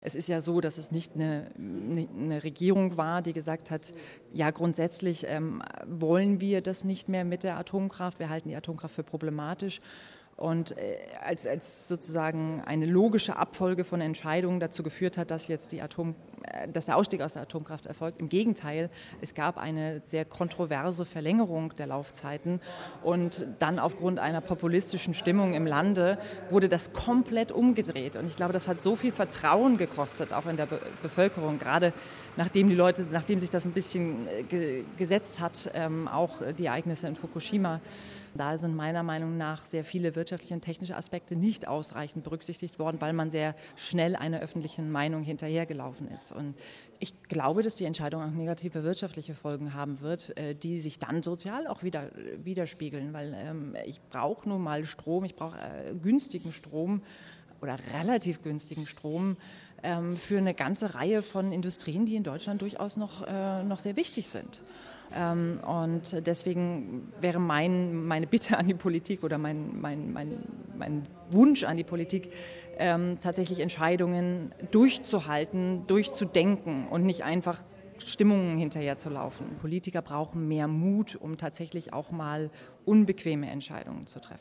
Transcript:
Es ist ja so, dass es nicht eine Regierung war, die gesagt hat, ja, grundsätzlich wollen wir das nicht mehr mit der Atomkraft, wir halten die Atomkraft für problematisch. Und als sozusagen eine logische Abfolge von Entscheidungen dazu geführt hat, dass jetzt dass der Ausstieg aus der Atomkraft erfolgt. Im Gegenteil, es gab eine sehr kontroverse Verlängerung der Laufzeiten und dann aufgrund einer populistischen Stimmung im Lande wurde das komplett umgedreht. Und ich glaube, das hat so viel Vertrauen gekostet, auch in der Bevölkerung, gerade nachdem sich das ein bisschen gesetzt hat, auch die Ereignisse in Fukushima. Da sind meiner Meinung nach sehr viele wirtschaftliche und technische Aspekte nicht ausreichend berücksichtigt worden, weil man sehr schnell einer öffentlichen Meinung hinterhergelaufen ist. Und ich glaube, dass die Entscheidung auch negative wirtschaftliche Folgen haben wird, die sich dann sozial auch widerspiegeln, weil ich brauche nun mal Strom, ich brauche günstigen Strom oder relativ günstigen Strom für eine ganze Reihe von Industrien, die in Deutschland durchaus noch sehr wichtig sind. Und deswegen wäre meine Bitte an die Politik oder mein Wunsch an die Politik, tatsächlich Entscheidungen durchzuhalten, durchzudenken und nicht einfach Stimmungen hinterherzulaufen. Politiker brauchen mehr Mut, um tatsächlich auch mal unbequeme Entscheidungen zu treffen.